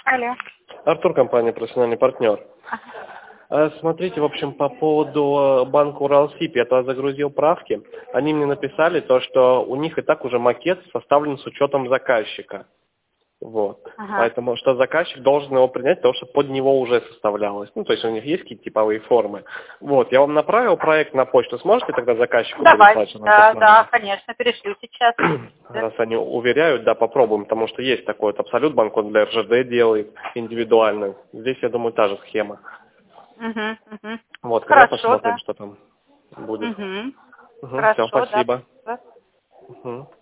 Алло. Артур, компания «Профессиональный партнер». Смотрите, в общем, по поводу банка Уралсиб, я туда загрузил правки. Они мне написали то, что у них и так уже макет составлен с учетом заказчика. Вот. Ага. Поэтому что заказчик должен его принять, потому что под него уже составлялось. Ну, то есть у них есть какие-то типовые формы. Вот, я вам направил проект на почту. Сможете тогда заказчику Давайте, переслать? да, конечно, перешлю сейчас. Раз они уверяют, да, попробуем, потому что есть такой вот Абсолют банк, он для РЖД делает индивидуально. Здесь, я думаю, та же схема. Вот, когда Хорошо, посмотрим, да. что там будет. Хорошо, Все, спасибо. да. Мгм.